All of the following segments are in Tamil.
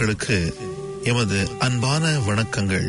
மக்களுக்கு எமது அன்பான வணக்கங்கள்.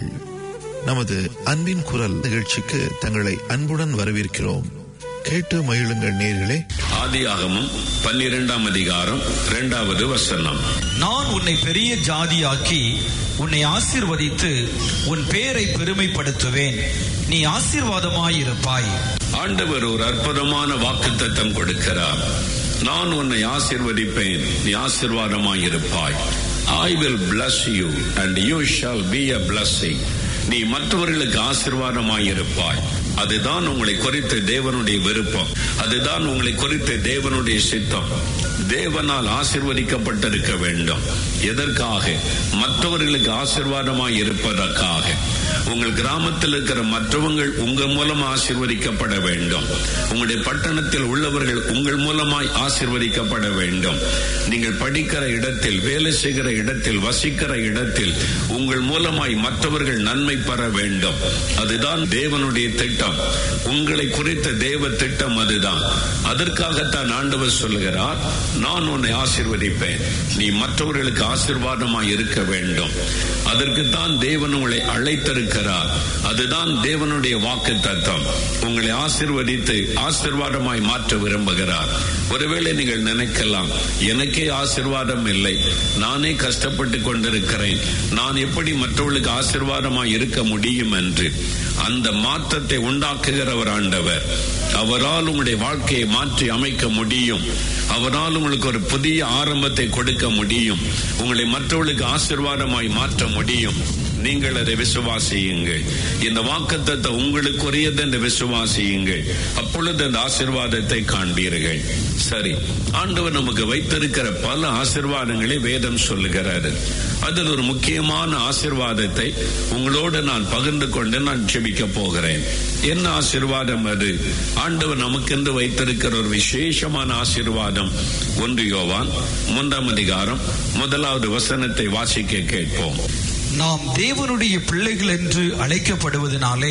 நமது அன்பின் குரல் நிகழ்ச்சிக்கு தங்களை அன்புடன் வரவேற்கிறோம். கேட்டு மகிழுங்கள் நேயர்களே. ஆதியாகமம் 12ஆம் அதிகாரம் 2வது வசனம். நான் உன்னை பெரிய ஜாதியாக்கி உன்னை ஆசீர்வதித்து உன் பேரை பெருமைப்படுத்துவேன், நீ ஆசீர்வாதமாயிருப்பாய். ஆண்டவர் ஒரு அற்புதமான வாக்குத்தத்தம் கொடுக்கிறார். நான் உன்னை ஆசீர்வதிப்பேன், நீ ஆசீர்வாதமாயிருப்பாய். I will bless you and you shall be a blessing. நீ மற்றவர்களுக்கு ஆசீர்வாதமாயிருப்பாய். அதுதான் உங்களை குறித்த தேவனுடைய விருப்பம், அதுதான் உங்களை குறித்த தேவனுடைய சித்தம். தேவனால் ஆசீர்வதிக்கப்பட்டிருக்க வேண்டும். எதற்காக? மற்றவர்களுக்கு ஆசீர்வாதமாய் இருப்பதற்காக. உங்கள் கிராமத்தில் இருக்கிற மற்றவர்கள் உங்கள் மூலம் ஆசீர்வதிக்கப்பட வேண்டும். உங்களுடைய பட்டணத்தில் உள்ளவர்கள் உங்கள் மூலமாய் ஆசீர்வதிக்கப்பட வேண்டும். நீங்கள் படிக்கிற இடத்தில், வேலை செய்கிற இடத்தில், வசிக்கிற இடத்தில் உங்கள் மூலமாய் மற்றவர்கள் நன்மை பெற வேண்டும். அதுதான் தேவனுடைய திட்டம். உங்களை குறித்த தேவ திட்டம் அதுதான். அதற்காகத்தான் ஆண்டவர் சொல்லுகிறார், நான் உன்னை ஆசீர்வதிப்பேன், நீ மற்றவர்களுக்கு ஆசீர்வாதமாய் இருக்க வேண்டும். அதற்குத்தான் தேவன் உங்களை அழைத்திருக்கிறார். அதுதான் தேவனுடைய வாக்குத்தத்தம். உங்களை ஆசீர்வதித்து ஆசீர்வாதமாய் மாற்ற விரும்புகிறார். ஒருவேளை நீங்கள் நினைக்கலாம், எனக்கே ஆசீர்வாதம் இல்லை, நானே கஷ்டப்பட்டு கொண்டிருக்கிறேன், நான் எப்படி மற்றவர்களுக்கு ஆசீர்வாதமாய் இருக்க முடியும் என்று. அந்த மாற்றத்தை உண்டாக்குகிறவர் ஆண்டவர். அவரால் உங்களுடைய வாழ்க்கையை மாற்றி அமைக்க முடியும். அவரால் உங்களுக்கு ஒரு புதிய ஆரம்பத்தை கொடுக்க முடியும். உங்களை மற்றவர்களுக்கு ஆசீர்வாதமாய் மாற்ற முடியும். நீங்கள் அதை விசுவாசியுங்கள். இந்த வாக்குத்தத்தத்தை உங்களுக்குரியது என்று விசுவாசியுங்கள். அப்பொழுது அந்த ஆசீர்வாதத்தை காண்பீர்கள். சரி, ஆண்டவர் நமக்கு வைத்திருக்கிற பல ஆசீர்வாதங்களை வேதம் சொல்லுகிறாரு. அதில் ஒரு முக்கியமான ஆசீர்வாதத்தை உங்களோடு நான் பகிர்ந்து கொண்டு நான் ஜெபிக்க போகிறேன். என்ன ஆசீர்வாதம் அது? ஆண்டவர் நமக்கென்று வைத்திருக்கிற ஒரு விசேஷமான ஆசீர்வாதம். 1 யோவான் 3ஆம் அதிகாரம் 1வது வசனத்தை வாசிக்க கேட்போம். நாம் தேவனுடைய பிள்ளைகள் என்று அழைக்கப்படுவதனாலே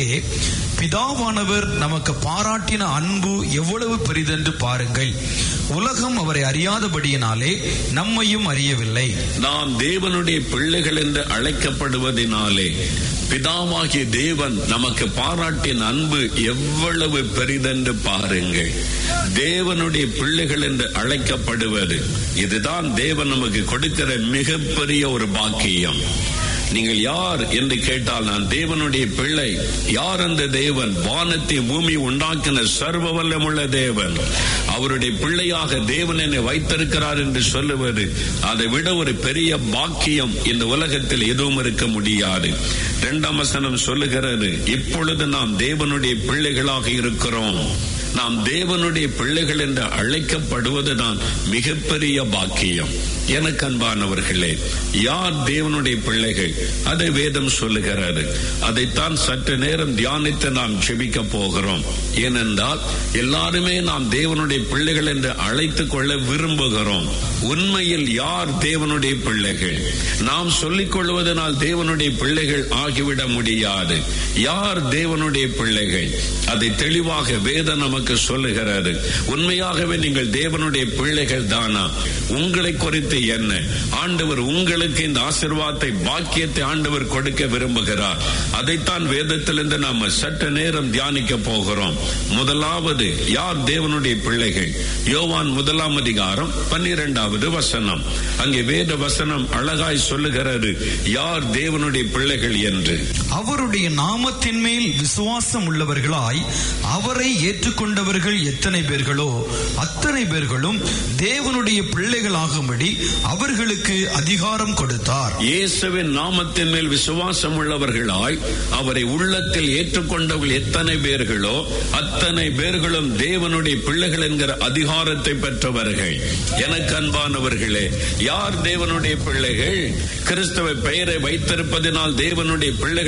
பிதாவானவர் நமக்கு பாராட்டின அன்பு எவ்வளவு பெரிதென்று பாருங்கள். உலகம் அவரை அறியாதபடியினாலே நம்மையும் அறியவில்லை. நாம் தேவனுடைய பிள்ளைகள் என்று அழைக்கப்படுவதனாலே பிதாவாகிய தேவன் நமக்கு பாராட்டின அன்பு எவ்வளவு பெரிதென்று பாருங்கள். தேவனுடைய பிள்ளைகள் என்று அழைக்கப்படுவது, இதுதான் தேவன் நமக்கு கொடுக்கிற மிகப்பெரிய ஒரு பாக்கியம். நீங்கள் யார் என்று கேட்டால், நான் தேவனுடைய பிள்ளை. யார் அந்த தேவன்? வானத்தை பூமி உண்டாக்கின சர்வ வல்லமுள்ள தேவன். அவருடைய பிள்ளையாக தேவன் என்னை வைத்திருக்கிறார் என்று சொல்லுவது, அதை விட ஒரு பெரிய பாக்கியம் இந்த உலகத்தில் எதுவும் இருக்க முடியாது. 2ஆம் வசனம் சொல்லுகிறது, இப்பொழுது நாம் தேவனுடைய பிள்ளைகளாக இருக்கிறோம். நாம் தேவனுடைய பிள்ளைகள் என்று அழைக்கப்படுவதுதான் மிகப்பெரிய பாக்கியம். எனக்கு அன்பானவர்களே, யார் தேவனுடைய பிள்ளைகள்? அதை வேதம் சொல்லுகிறது. அதைத்தான் சற்று நேரம் தியானித்து நாம் ஜெபிக்க போகிறோம். ஏனென்றால் எல்லாருமே நாம் தேவனுடைய பிள்ளைகள் என்று அழைத்துக் கொள்ள விரும்புகிறோம். உண்மையில் யார் தேவனுடைய பிள்ளைகள்? நாம் சொல்லிக் கொள்வதனால் தேவனுடைய பிள்ளைகள் ஆகிவிட முடியாது. யார் தேவனுடைய பிள்ளைகள்? அதை தெளிவாக வேதம் நமக்கு சொல்லுகிறது. உண்மையாகவே நீங்கள் தேவனுடைய பிள்ளைகள் தானா? உங்களை குறித்து என்ன? ஆண்டவர் உங்களுக்கு இந்த ஆசீர்வாதத்தை, பாக்கியத்தை ஆண்டவர் கொடுக்க விரும்புகிறார். அதைத்தான் வேதத்திலிருந்து நாம் சற்று நேரம் தியானிக்க போகிறோம். முதலாவது, யார் தேவனுடைய பிள்ளைகள்? யோவான் 1ஆம் அதிகாரம் 12வது வசனம். அங்கே வேத வசனம் அழகாய் சொல்லுகிறது, யார் தேவனுடைய பிள்ளைகள் என்று. அவருடைய நாமத்தின் மேல் விசுவாசம் உள்ளவர்களாய் அவரை ஏற்றுக்கொண்டவர்கள் எத்தனை பேர்களோ அத்தனை பேர்களும் தேவனுடைய பிள்ளைகளாகும்படி அவர்களுக்கு அதிகாரம் கொடுத்தார். இயேசுவின் நாமத்தின் மேல் விசுவாசம் உள்ளவர்களாய் அவரை உள்ளத்தில் ஏற்றுக்கொண்டவர்கள் எத்தனை பேர்களோ அத்தனை பேர்களும் தேவனுடைய பிள்ளைகள் என்கிற அதிகாரத்தை பெற்றவர்கள். எனக்கு அன்பானவர்களே, யார் தேவனுடைய பிள்ளைகள்? கிறிஸ்தவ பெயரை வைத்திருப்பதனால் தேவனுடைய பிள்ளைகள் என்று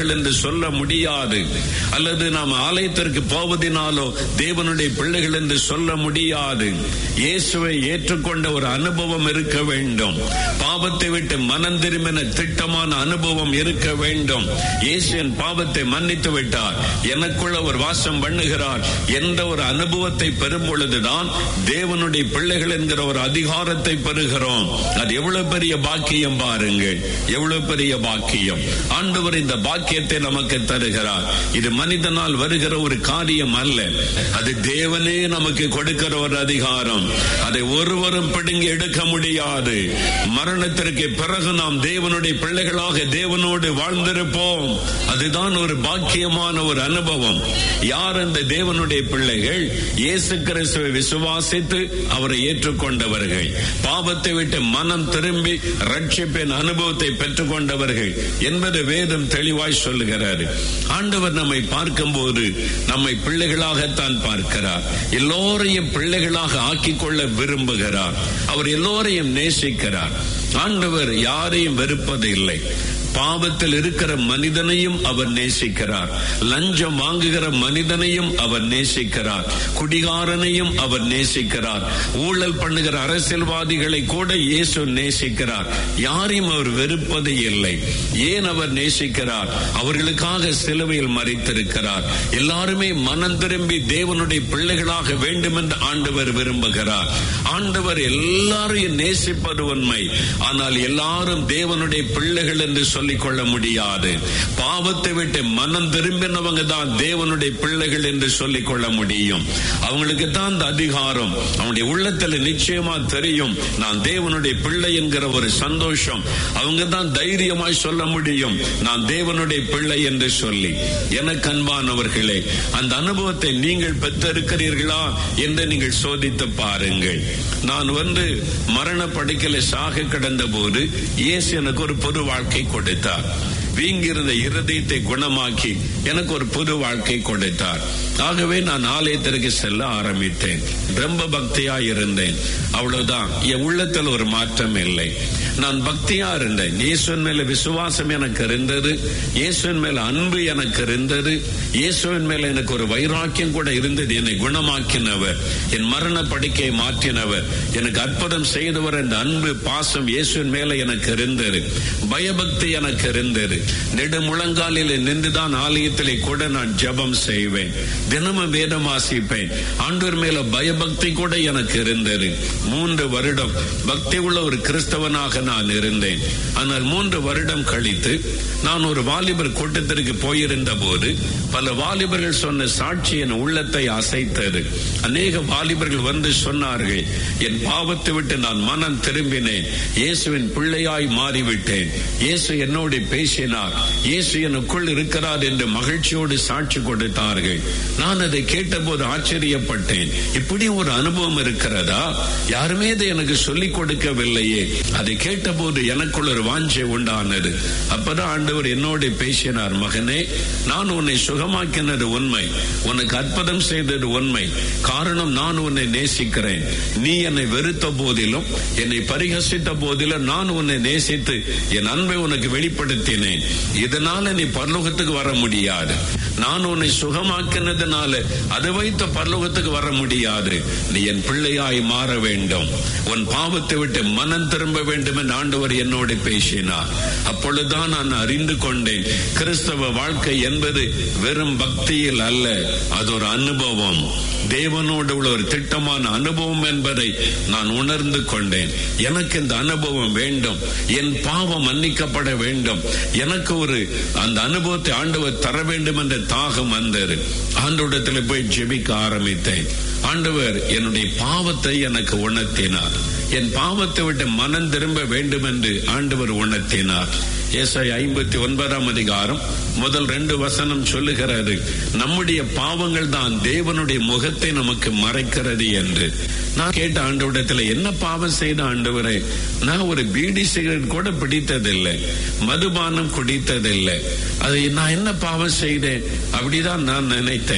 சொல்ல முடியாது. அல்லது நாம் ஆலயத்திற்கு போவதினாலோ தேவனுடைய பிள்ளைகள் என்று சொல்ல முடியாது. இயேசுவை ஏற்றுக்கொண்ட ஒரு அனுபவம் இருக்க வேண்டும். பாவத்தை விட்டு மனம் திரும்பின திட்டமான அனுபவம் இருக்க வேண்டும். இயேசு என் பாவத்தை மன்னித்து விட்டார், எனக்குள்ள ஒரு வாசம் பண்ணுகிறார் என்ற ஒரு அனுபவத்தை பெறும் பொழுதுதான் தேவனுடைய பிள்ளைகள் என்கிற ஒரு அதிகாரத்தை பெறுகிறோம். அது எவ்வளவு பெரிய பாக்கியம் பாருங்கள், எவ்வளவு பெரிய பாக்கியம். ஆண்டவர் இந்த பாக்கியத்தை நமக்கு தருகிறார். இது மனிதனால் வருகிற ஒரு காரியம் அல்ல, அது தேவனே நமக்கு கொடுக்கிற ஒரு அதிகாரம். அதை ஒருவரும் பிடுங்கி எடுக்க முடியாது. மரணத்திற்கு பிறகு நாம் தேவனுடைய பிள்ளைகளாக தேவனோடு வாழ்ந்திருப்போம். அதுதான் ஒரு பாக்கியமான ஒரு அனுபவம். யார் அந்த தேவனுடைய பிள்ளைகள்? இயேசு கிறிஸ்துவை விசுவாசித்து அவரை ஏற்றுக்கொண்டவர்கள், பாவத்தை விட்டு மனம் திரும்பி ரட்சிப்பின் அனுபவத்தை பெற்றுக் கொண்டவர்கள் என்பது வேதம் தெளிவாய் சொல்லுகிறார். ஆண்டவர் நம்மை பார்க்கும் போது நம்மை பிள்ளைகளாகத்தான் பார்க்கிறார். எல்லோரையும் பிள்ளைகளாக ஆக்கிக் கொள்ள விரும்புகிறார். அவர் எல்லோரையும் நேசிக்கிறார். ஆண்டவர் யாரையும் வெறுப்பதில்லை. பாவத்தில் இருக்கிற மனிதனையும் அவர் நேசிக்கிறார். லஞ்சம் வாங்குகிற மனிதனையும் அவர் நேசிக்கிறார். குடிகாரனையும் அவர் நேசிக்கிறார். ஊழல் பண்ணுகிற அரசியல்வாதிகளை கூட இயேசு நேசிக்கிறார். யாரையும் அவர் வெறுப்பது இல்லை. ஏன் அவர் நேசிக்கிறார்? அவர்களுக்காக சிலுவையில் மரித்திருக்கிறார். எல்லாருமே மனம் திரும்பி தேவனுடைய பிள்ளைகளாக வேண்டும் என்று ஆண்டவர் விரும்புகிறார். ஆண்டவர் எல்லாரையும் நேசிப்பது உண்மை. ஆனால் எல்லாரும் தேவனுடைய பிள்ளைகள் என்று சொல்லிக் கொள்ள முடியாது. பாவத்தை விட்டு மனம் திரும்பினவங்க தான் தேவனுடைய பிள்ளைகள் என்று சொல்லிக் கொள்ள முடியும். அவங்களுக்கு தான் அந்த அதிகாரம். அவனுடைய உள்ளத்தில் நிச்சயமா தெரியும், நான் தேவனுடைய பிள்ளை என்கிற ஒரு சந்தோஷம். அவங்க தான் தைரியமாய் சொல்ல முடியும், நான் தேவனுடைய பிள்ளை என்று சொல்லி. எனக்கு அன்பானவர்களே, அந்த அனுபவத்தை நீங்கள் பெற்றிருக்கிறீர்களா என்று நீங்கள் சோதித்து பாருங்கள். நான் மரண படுக்கையில சாக கிடந்த போது இயேசு எனக்கு ஒரு பொது வாழ்க்கை கொடுத்தார். வீங்கிருந்த இருதயத்தை குணமாக்கி எனக்கு ஒரு புது வாழ்க்கை கொடுத்தார். ஆகவே நான் ஆலயத்திற்கு செல்ல ஆரம்பித்தேன். ரொம்ப பக்தியா இருந்தேன், அவ்வளவுதான். என் உள்ளத்தில் ஒரு மாற்றம் இல்லை. நான் பக்தியா இருந்தேன். இயேசுவின் மேல விசுவாசம் எனக்கு இருந்தது, இயேசுவின் மேல அன்பு எனக்கு இருந்தது, இயேசுவின் மேல எனக்கு ஒரு வைராக்கியம் கூட இருந்தது. என்னை குணமாக்கினவர், என் மரண படுக்கையை மாற்றினவர், எனக்கு அற்புதம் செய்தவர் என்ற அன்பு பாசம் இயேசுவின் மேல எனக்கு இருந்தது. பயபக்தி எனக்கு இருந்தது. நெடுமுழங்காலில் நின்றுதான் ஆலயத்திலே கூட நான் ஜெபம் செய்வேன், தினமும் வேதம் வாசிப்பேன். ஆண்டவர் மேல பயபக்தி கூட எனக்கு இருந்தது. 3 வருடம் பக்தி உள்ள ஒரு கிறிஸ்தவனாக நான் இருந்தேன். ஆனால் 3 வருடம் கழித்து நான் ஒரு வாலிபர் கூட்டத்திற்கு போயிருந்த போது பல வாலிபர்கள் சொன்ன சாட்சி என் உள்ளத்தை அசைத்தது. அநேக வாலிபர்கள் வந்து சொன்னார்கள், என் பாவத்தை விட்டு நான் மனம் திரும்பினேன், இயேசுவின் பிள்ளையாய் மாறிவிட்டேன், இயேசு என்னோடு பேசினார், இயேசு எனக்குள் இருக்கிறார் என்று மகிழ்ச்சியோடு சாட்சி கொடுத்தார்கள். நான் அதை கேட்டபோது ஆச்சரியப்பட்டேன். இப்படி ஒரு அனுபவம் இருக்கிறதா? யாருமே அதை எனக்கு சொல்லிக் கொடுக்கவில்லையே. அதை கேட்டபோது எனக்குள் ஒரு வாஞ்சை உண்டானது. அப்பதான் ஆண்டவர் என்னோடு பேசினார், மகனே, நான் உன்னை சுகமாக்கினது உண்மை, உனக்கு அற்புதம் செய்தது உண்மை. காரணம், நான் உன்னை நேசிக்கிறேன். நீ என்னை வெறுத்த போதிலும், என்னை பரிகசித்த போதிலும் நான் உன்னை நேசித்து என் அன்பை உனக்கு வெளிப்படுத்தினேன். இதனால நீ பரலோகத்துக்கு வர முடியாது. நான் உன்னை சுகமாக்கினதுனால அதை வைத்த பரலோகத்துக்கு வர முடியாது. நீ என் பிள்ளையாய் மாற வேண்டும், உன் பாவத்தை விட்டு மனம் திரும்ப வேண்டும் என்று ஆண்டவர் என்னோடு பேசினார். அப்பொழுதுதான் நான் அறிந்து கொண்டேன், கிறிஸ்தவ வாழ்க்கை என்பது வெறும் பக்தியில் அல்ல, அது ஒரு அனுபவம், தேவனோடு உள்ள ஒரு திட்டமான அனுபவம் என்பதை நான் உணர்ந்து கொண்டேன். எனக்கு இந்த அனுபவம் வேண்டும், என் பாவம் மன்னிக்கப்பட வேண்டும், எனக்கு ஒரு அந்த அனுபவத்தை ஆண்டவர் தர வேண்டும் என்ற தாகம் வந்தது. ஆண்டவரிடத்தில் போய் ஜெபிக்க ஆரம்பித்தேன். ஆண்டவர் என்னுடைய பாவத்தை எனக்கு உணர்த்தினார். என் பாவத்தை விட்டு மனம் திரும்ப வேண்டும் என்று ஆண்டவர் உணர்த்தினார். ஏசாயா 59ஆம் அதிகாரம் முதல் 2 வசனம் சொல்லுகிறது, நம்முடைய பாவங்கள் தான் தேவனுடைய முகத்தை நமக்கு மறைக்கிறது என்று. நான் கேட்ட ஆண்டவரிடத்தில், என்ன பாவம் செய்த ஆண்டவரே? நான் ஒரு பீடி சிகரெட் கூட பிடித்ததில்லை, மதுபானம் குடித்ததில்லை, அது நான் என்ன பாவம் செய்தேன்? அப்படிதான் நான் நினைத்தேன்.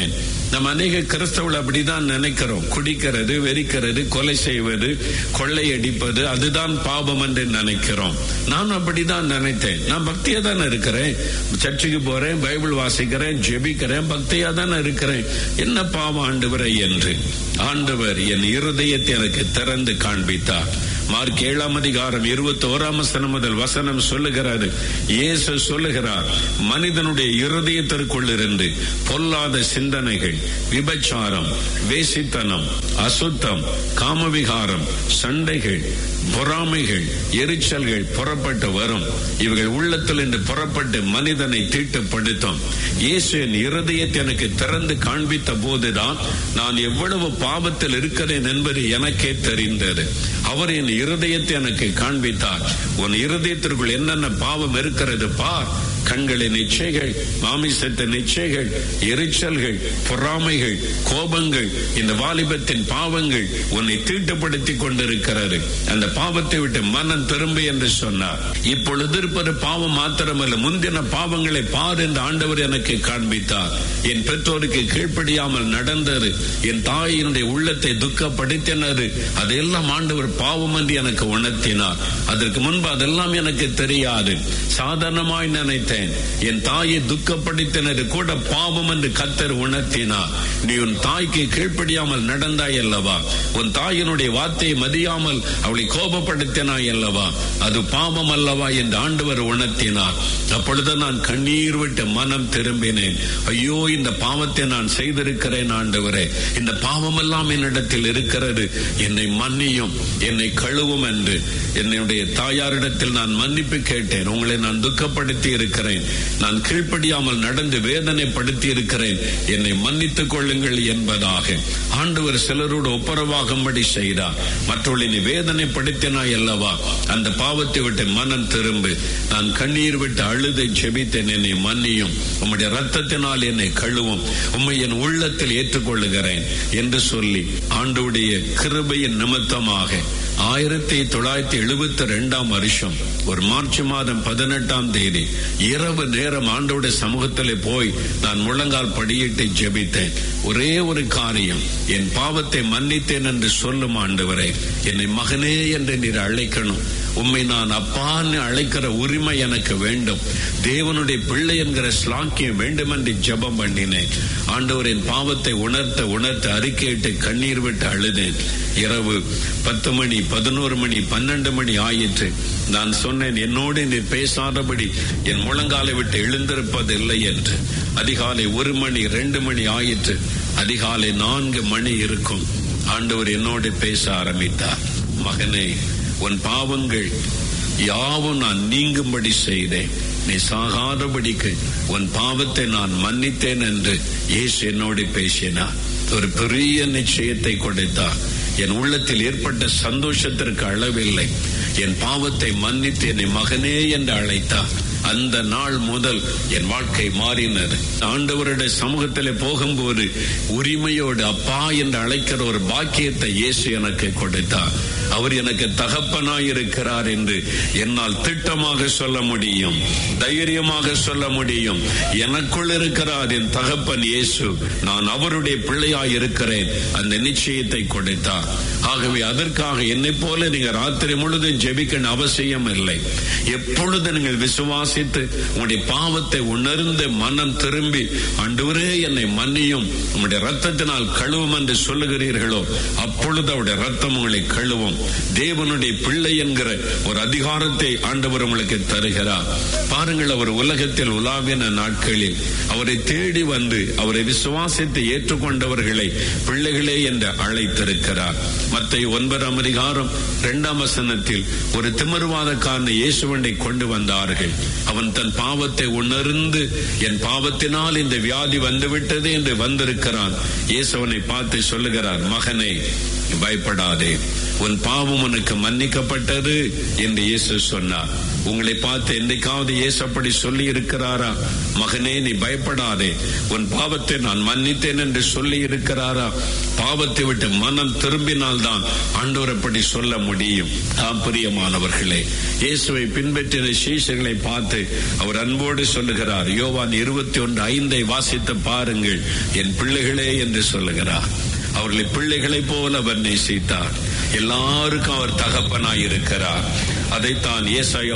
நம்ம அநேக கிறிஸ்தவர்கள் அப்படிதான் நினைக்கிறோம். குடிக்கிறது, வெறிக்கிறது, கொலை செய்வது, கொள்ளையடிப்பது அதுதான் பாவம் என்று நினைக்கிறோம். நான் அப்படிதான் நினைத்தேன். நான் பக்தியா தானே இருக்கிறேன், சர்ச்சுக்கு போறேன், பைபிள் வாசிக்கிறேன், ஜெபிக்கிறேன், பக்தியா தானே இருக்கிறேன், என்ன பாவம் ஆண்டவரே என்று ஆண்டவர் என் இருதயத்தை எனக்கு திறந்து காண்பித்தார். மார்க் 7:21 முதல் வசனம் சொல்லுகிறது. இயேசு சொல்லுகிறார், மனிதனுடைய இருதயத்திற்குள் இருந்து பொல்லாத சிந்தனைகள், விபச்சாரம், வேசித்தனம், அசுத்தம், காமவிகாரம், சண்டைகள், பொறாமைகள், எரிச்சல்கள் புறப்பட்டு வரும். இவர்கள் உள்ளத்தில் இருந்து புறப்பட்டு மனிதனை தீட்டுப்படுத்தும். இயேசு என் இருதயத்தை எனக்கு திறந்து காண்பித்த போதுதான் நான் எவ்வளவு பாவத்தில் இருக்கிறேன் என்பது எனக்கே தெரிந்தது. அவர் என் இருதயத்தை எனக்கு காண்பித்தார். உன் இருதயத்திற்குள் என்னென்ன பாவம் இருக்கிறது பார். கண்களின் இச்சைகள், மாமிசத்தின் இச்சைகள், எரிச்சல்கள், பொறாமைகள், கோபங்கள், இந்த வாலிபத்தின் பாவங்கள் உன்னை தீட்டுப்படுத்தி கொண்டிருக்கிறது. அந்த பாவத்தை விட்டு மனம் திரும்பி என்று சொன்னார். இப்பொழுது இருப்பது பாவம் மாத்திரமல்ல, முந்தின பாவங்களை பார் என்று ஆண்டவர் எனக்கு காண்பித்தார். என் பெற்றோருக்கு கீழ்ப்படியாமல் நடந்தது, என் தாயினுடைய உள்ளத்தை துக்கப்படுத்தினது, அதையெல்லாம் ஆண்டவர் பாவம் என்று எனக்கு உணர்த்தினார். அதற்கு முன்பு அதெல்லாம் எனக்கு தெரியாது, சாதாரணமாய் நினைத்தேன். என் தாயை துக்கப்படுத்தினது கூட பாவம் என்று கர்த்தர் உணர்த்தினார். நீ உன் தாய்க்கு கீழ்ப்படியாமல் நடந்தாய் அல்லவா, உன் தாயினுடைய வார்த்தையை மதியாமல் அவளை கோபப்படுத்தினாய் அல்லவா, அது பாவம் அல்லவா என்று ஆண்டவர் உணர்த்தினார். அப்பொழுது நான் கண்ணீர் விட்டு மனம் திரும்பினேன். ஐயோ, இந்த பாவத்தை நான் செய்திருக்கிறேன் ஆண்டவரே, இந்த பாவம் எல்லாம் என்னிடத்தில் இருக்கிறது, என்னை மன்னியும், என்னை கழுவும் என்று என்னுடைய தாயாரிடத்தில் நான் மன்னிப்பு கேட்டேன். உங்களை நான் துக்கப்படுத்தி இருக்கிறேன், நான் கீழ்ப்படியாமல் நடந்து வேதனைப்படுத்தி இருக்கிறேன், என்னை மன்னித்துக் கொள்ளுங்கள் என்பதாக ஆண்டவர் சிலரோடு ஒப்புரவாகும்படி செய்தார். மற்றவர்களை வேதனைப்படுத்தினாய் அல்லவா, அந்த பாவத்தை விட்டு மனம் திரும்பு. நான் கண்ணீர் விட்டு அழுது ஜெபித்தேன், என்னை மன்னியும், உம்முடைய ரத்தத்தினால் என்னை கழுவும், உம்மை என் உள்ளத்தில் ஏற்றுக்கொள்ளுகிறேன் என்று சொல்லி ஆண்டவருடைய கிருபையின் நிமித்தமாக 1972 வருஷம் ஒரு மார்ச் மாதம் 18 இரவு நேரம் ஆண்டவருடைய சமூகத்திலே போய் நான் முழங்கால் படியிட்டு ஜெபித்தேன். ஒரே ஒரு காரியம், என் பாவத்தை மன்னித்தேன் என்று சொல்லும் ஆண்டவரே, என்னை மகனே என்று நீர் அழைக்கணும், உம்மை நான் அப்பான்னு அழைக்கிற உரிமை எனக்கு வேண்டும், தேவனுடைய பிள்ளை என்கிற ஸ்லாக்கியம் வேண்டும் என்று ஜெபம் பண்ணினேன். ஆண்டவரின் பாவத்தை உணர்த்த உணர்த்த அறிக்கையிட்டு கண்ணீர் விட்டு அழுதேன். இரவு 10 மணி, 11 மணி, 12 மணி ஆயிற்று. நான் சொன்னேன், என்னோடு நீர் பேசாதபடி என் முழங்காலை விட்டு எழுந்திருப்பதில்லை என்று. அதிகாலை 1 மணி, 2 மணி ஆயிற்று. அதிகாலை 4 மணி இருக்கும். ஆண்டவர் என்னோடு பேச ஆரம்பித்தார். மகனே, உன் பாவங்கள் யாவும் நான் நீங்கும்படி செய்தேன், நீ சாகாதபடிக்கு உன் பாவத்தை நான் மன்னித்தேன் என்று இயேசு என்னோடு பேசினார். ஒரு பெரிய நிச்சயத்தை கொடுத்தார். என் உள்ளத்தில் ஏற்பட்ட சந்தோஷத்திற்கு அளவில்லை. என் பாவத்தை மன்னித்து என்னை மகனே என்று அழைத்தார். அந்த நாள் முதல் என் வாழ்க்கை மாறினது. ஆண்டவருடைய சமூகத்திலே போகும்போது உரிமையோடு அப்பா என்று அழைக்கிற ஒரு பாக்கியத்தை இயேசு எனக்கு கொடுத்தார். அவர் எனக்கு தகப்பனாய் இருக்கிறார் என்று என்னால் திட்டமாக சொல்ல முடியும், தைரியமாக சொல்ல முடியும். எனக்குள் இருக்கிறார் என் தகப்பன் இயேசு, நான் அவருடைய பிள்ளையாய் இருக்கிறேன். அந்த நிச்சயத்தை கொடுத்தார். ஆகவே அதற்காக என்னை போல நீங்க ராத்திரி முழுதும் ஜெபிக்க அவசியம் இல்லை. எப்பொழுது நீங்கள் விசுவாசித்து உங்களுடைய பாவத்தை உணர்ந்து மனம் திரும்பி ஆண்டவரே என்னை மன்னியும், உங்களுடைய ரத்தத்தினால் கழுவும் என்று சொல்லுகிறீர்களோ, அப்பொழுது அவருடைய ரத்தம் உங்களை கழுவும். தேவனுடைய பிள்ளை என்கிற ஒரு அதிகாரத்தை ஆண்டவர் உங்களுக்கு தருகிறார். பாருங்கள், அவர் உலகத்தில் உலாவின நாட்களில் அவரை தேடி வந்து அவரை விசுவாசித்து ஏற்றுக்கொண்டவர்களை பிள்ளைகளே என்று அழைத்திருக்கிறார். மத்தேயு 9:2 ஒரு திமிர்வாதக்காரனை இயேசுவண்டை கொண்டு வந்தார்கள். அவன் தன் பாவத்தை உணர்ந்து என் பாவத்தினால் இந்த வியாதி வந்துவிட்டது என்று வந்திருக்கிறான். இயேசுவனை பார்த்து சொல்லுகிறார், மகனே பயப்படாதே, உன் பாவம் உனக்கு மன்னிக்கப்பட்டது என்று இயேசு சொன்னார். உங்களை பார்த்து என்றைக்காவது இயேசு அப்படி சொல்லி இருக்கிறாரா? மகனே, நீ பயப்படாதே, உன் பாவத்தை நான் மன்னித்தேன் என்று சொல்லி இருக்கிறாரா? பாவத்தை விட்டு மனம் திரும்பினால்தான் ஆண்டவர் அப்படி சொல்ல முடியும். பிரியமானவர்களே, இயேசுவை பின்பற்றின சீஷர்களை பார்த்து அவர் அன்போடு சொல்லுகிறார். யோவான் 21:5 வாசித்து பாருங்கள். என் பிள்ளைகளே என்று சொல்லுகிறார். அவர்களை பிள்ளைகளைப் போல அவர் நேசித்தார். எல்லாருக்கும் அவர் தகப்பனாய் இருக்கிறார். அதைத்தான் ஏசாயா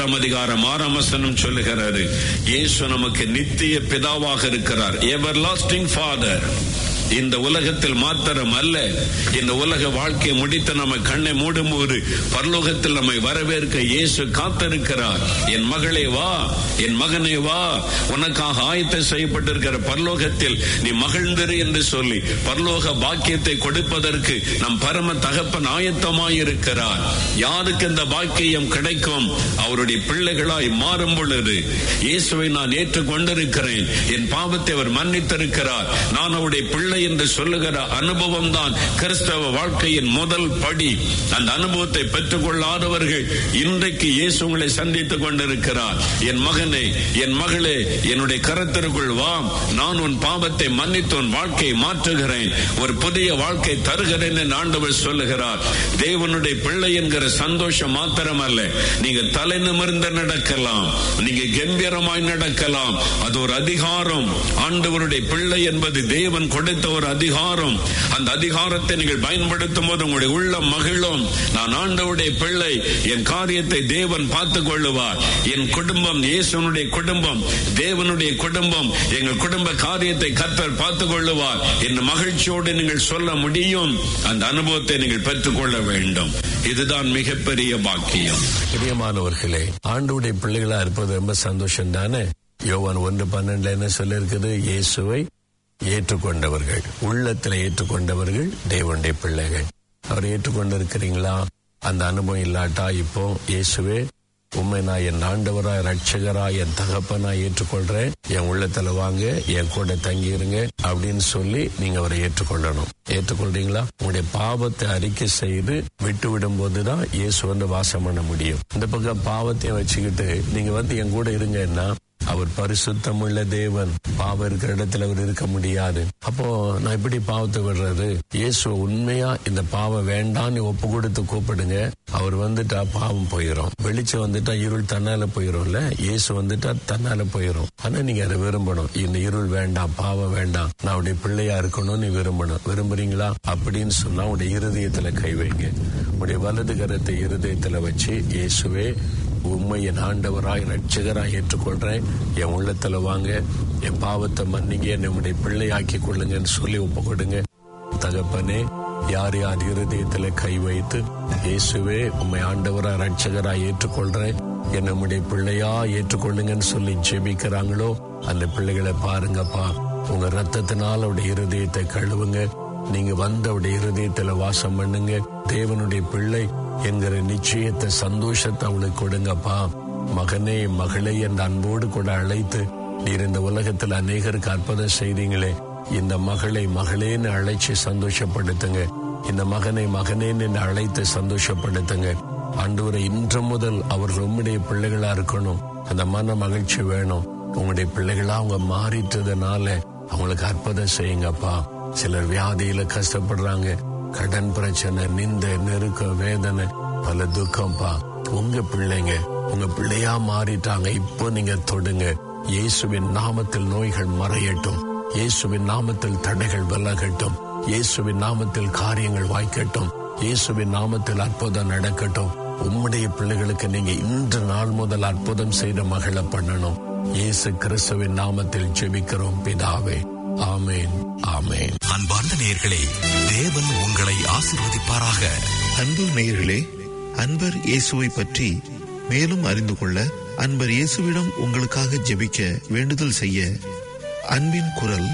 9:6 சொல்லுகிறது. இயேசு நமக்கு நித்திய பிதாவாக இருக்கிறார். Everlasting father. இந்த உலகத்தில் மாத்திரம் அல்ல, இந்த உலக வாழ்க்கை முடித்து நம்ம கண்ணை மூடும்போது பரலோகத்தில் நம்மை வரவேற்க இயேசு காத்திருக்கிறார். என் மகளே வா, என் மகனே வா, உனக்காக ஆயத்தம் செய்யப்பட்டிருக்கிற பரலோகத்தில் நீ மகிழ்ந்திரு என்று சொல்லி பரலோக பாக்கியத்தை கொடுப்பதற்கு நம் பரம தகப்பன் ஆயத்தமாய் இருக்கிறார். யாருக்கு இந்த பாக்கியம் கிடைக்கும்? அவருடைய பிள்ளைகளாய் மாறும் பொழுது. இயேசுவை நான் ஏற்றுக்கொண்டிருக்கிறேன், என் பாவத்தை அவர் மன்னித்திருக்கிறார், நான் அவருடைய பிள்ளை என்று சொல்லுகிற அனுபவம் தான் கிறிஸ்தவ வாழ்க்கையின் முதல் படி. அந்த அனுபவத்தை பெற்றுக் கொள்ளாதவர்கள் இன்றைக்கு இயேசு உங்களை சந்தித்துக் கொண்டிருக்கிறார். என் மகனே, என் மகளே, என்னுடைய கரத்திற்குள் வா, நான் உன் பாவத்தை மன்னித்து உன் வாழ்க்கையை மாற்றுகிறேன், ஒரு புதிய வாழ்க்கை தருகிறேன் என்று ஆண்டவர் சொல்லுகிறார். தேவனுடைய பிள்ளை என்கிற சந்தோஷம் மாத்திரமல்ல, நீங்க தலை நிமிர்ந்து நடக்கலாம், நீங்க கம்பீரமாய் நடக்கலாம். அது ஒரு அதிகாரம். ஆண்டவருடைய பிள்ளை என்பது தேவன் கொடுத்த ஒரு அதிகாரம். அந்த அதிகாரத்தை நீங்கள் பயன்படுத்தும் போது உங்களுடைய உள்ள மகிழும். நான் ஆண்டவருடைய பிள்ளை, என் காரியத்தை தேவன் பார்த்துக் கொள்ளுவார். என் குடும்பம் இயேசுனுடைய குடும்பம், தேவனுடைய குடும்பம், எங்கள் குடும்ப காரியத்தை கர்த்தர் பார்த்துக் கொள்ளுவார் என்ற மகிழ்ச்சியோடு நீங்கள் சொல்ல முடியும். அந்த அனுபவத்தை நீங்கள் பெற்றுக் கொள்ள வேண்டும். இதுதான் மிகப்பெரிய பாக்கியம். பிரியமானவர்களே, ஆண்டவருடைய பிள்ளைகளா இருப்பது ரொம்ப சந்தோஷம் தானே. யோவான் 1:12 என்ன சொல்லி இருக்குது? இயேசுவை ஏற்றுக்கொண்டவர்கள், உள்ளத்தில் ஏற்றுக்கொண்டவர்கள் தேவனுடைய பிள்ளைகள். அவர் ஏற்றுக்கொண்டிருக்கிறீங்களா? அந்த அனுபவம் இல்லாட்டா இப்போ இயேசுவே உண்மை நான் என் ஆண்டவராய் ரட்சகராய் என் தகப்பனாய் ஏற்றுக்கொள்றேன், என் உள்ளத்துல வாங்க, என் கூட தங்கிருங்க அப்படின்னு சொல்லி நீங்க அவரை ஏற்றுக்கொள்ளணும். ஏற்றுக்கொள்றீங்களா? உங்களுடைய பாவத்தை அறிக்கை செய்து விட்டு விடும் போதுதான் இயேசு வந்து வாசம் பண்ண முடியும். இந்த பக்கம் பாவத்தையும் வச்சுக்கிட்டு நீங்க என் கூட இருங்கன்னா அவர் பரிசுத்தம் உள்ள தேவன், பாவம் இருக்கிற இடத்துல அவர் இருக்க முடியாது. அப்போ நான் எப்படி பாவத்தை விடுறது? இயேசு உண்மையா இந்த பாவம் வேண்டான்னு ஒப்பு கொடுத்து கூப்பிடுங்க. அவர் வந்துட்டா பாவம் போயிடும். வெளிச்சம் வந்துட்டா இருள் தன்னால போயிரும்ல. இயேசு வந்துட்டா தன்னால போயிடும். ஆனா நீங்க அதை விரும்பணும். இந்த இருள் வேண்டாம், பாவம் வேண்டாம், நான் அவருடைய பிள்ளையா இருக்கணும்னு விரும்பணும். விரும்புறீங்களா? அப்படின்னு சொன்னா உங்களுடைய இருதயத்துல கை வைங்க. உங்களுடைய வலது கரத்தை இருதயத்துல வச்சு, இயேசுவே உண்மை என் ஆண்டவராய் ரட்சகராய் ஏற்றுக்கொள்றேன், என் உள்ளத்துல வாங்க, என் பாவத்தை மன்னிங்க, என்னுடைய பிள்ளையாக்கி கொள்ளுங்கன்னு சொல்லி ஒப்பு கொடுங்க. தகப்பனே, யார் யார் இருதயத்துல கை வைத்து இயேசுவே உண்மை ஆண்டவராய் ரட்சகராய் ஏற்றுக்கொள்றேன், என்னுடைய பிள்ளையா ஏற்றுக்கொள்ளுங்கன்னு சொல்லி ஜெபிக்கிறாங்களோ அந்த பிள்ளைகளை பாருங்கப்பா. உங்க ரத்தத்தினால் அவருடைய இருதயத்தை கழுவுங்க. நீங்க அவருடைய இருதயத்துல வாசம் பண்ணுங்க. தேவனுடைய பிள்ளை என்கிற நிச்சயத்தை, சந்தோஷத்தை அவளுக்கு கொடுங்கப்பா. மகனே, மகளே என்ற அன்போடு கூட அழைத்து நீர் இந்த உலகத்தில் அநேகருக்கு அற்புதம் செய்தீங்களே, இந்த மகளை மகளேன்னு அழைச்சு சந்தோஷப்படுத்துங்க. இந்த மகனை மகனேன்னு அழைத்து சந்தோஷப்படுத்துங்க. ஆண்டவரே, இன்று முதல் அவர் உம்முடைய பிள்ளைகளா இருக்கணும். அந்த மன மகிழ்ச்சி வேணும். உங்களுடைய பிள்ளைகளா அவங்க மாறிட்டதுனால அவங்களுக்கு அற்புதம் செய்யுங்கப்பா. சிலர் வியாதியில கஷ்டப்படுறாங்க, கடன் பிரச்சனை, நிந்த, நெருக்கம், வேதனை, பல துக்கம்பா. உங்க பிள்ளைங்க உங்க பிள்ளையா மாறிட்டாங்க. இப்போ நீங்க தொடுங்க. இயேசுவின் நாமத்தில் நோய்கள் மறையட்டும். இயேசுவின் நாமத்தில் தடைகள் விலகட்டும். இயேசுவின் நாமத்தில் காரியங்கள் வாய்க்கட்டும். இயேசுவின் நாமத்தில் அற்புதம் நடக்கட்டும். உம்முடைய பிள்ளைகளுக்கு நீங்க இன்று நாள் முதல் அற்புதம் செய்த மகிழ பண்ணணும். இயேசு கிறிஸ்துவின் நாமத்தில் ஜெபிக்கிறோம் பிதாவே. ஆமேன், ஆமேன். அன்பார்ந்த நேயர்களே, தேவன் உங்களை ஆசீர்வதிப்பாராக. அன்பு நேயர்களே, அன்பர் இயேசுவை பற்றி மேலும் அறிந்து கொள்ள, அன்பர் இயேசுவிடம் உங்களுக்காக ஜெபிக்க வேண்டுதல் செய்ய அன்பின் குரல்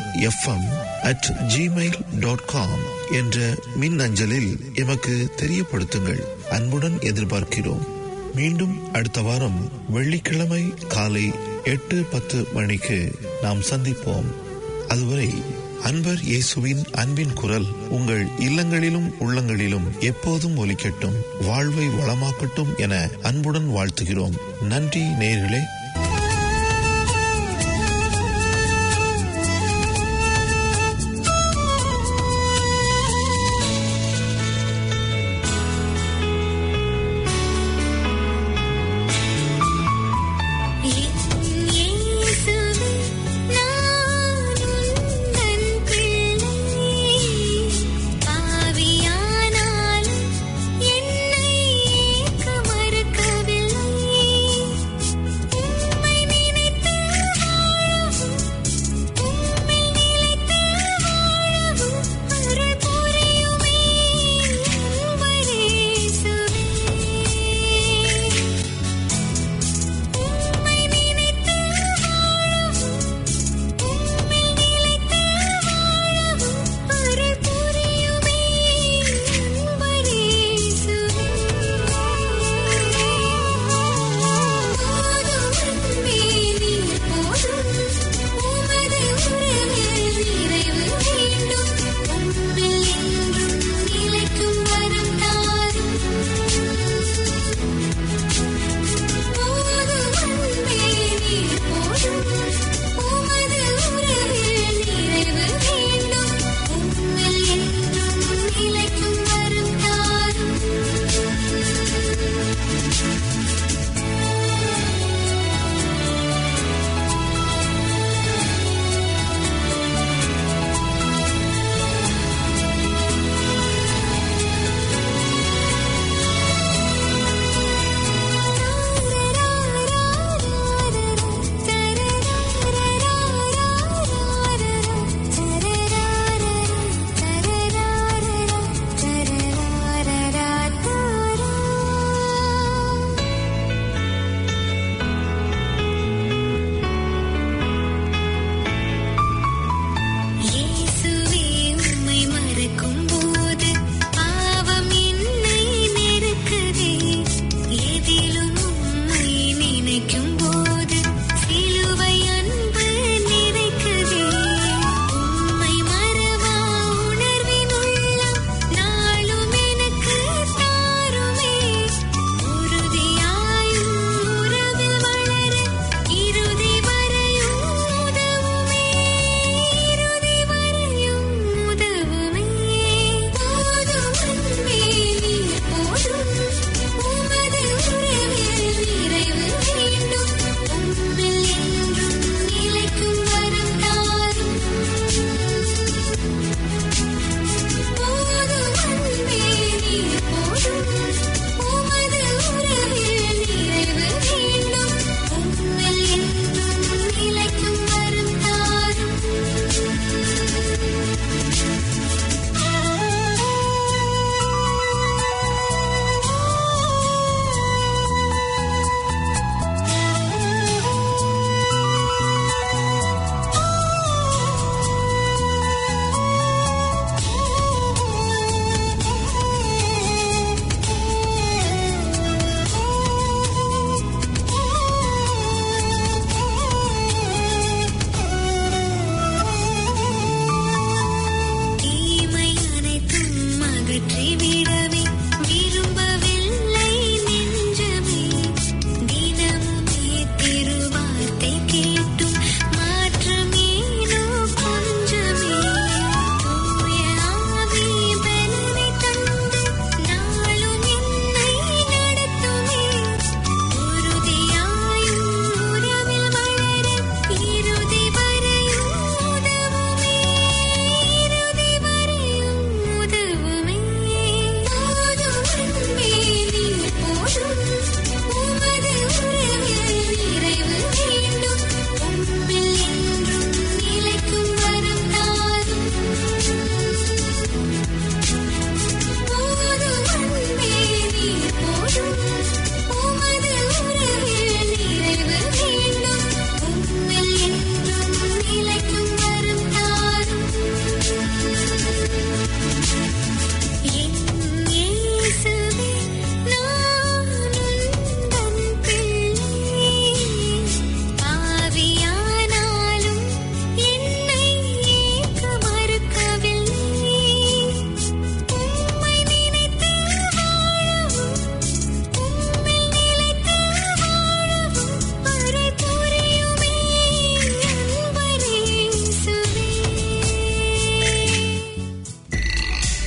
FM@gmail.com என்ற மின் அஞ்சலில் எமக்கு தெரியப்படுத்துங்கள். அன்புடன் எதிர்பார்க்கிறோம். மீண்டும் அடுத்த வாரம் வெள்ளிக்கிழமை காலை 8-10 மணிக்கு நாம் சந்திப்போம். அதுவரை அன்பர் இயேசுவின் அன்பின் குரல் உங்கள் இல்லங்களிலும் உள்ளங்களிலும் எப்போதும் ஒலிக்கட்டும், வாழ்வை வளமாக்கட்டும் என அன்புடன் வாழ்த்துகிறோம். நன்றி நேயர்களே.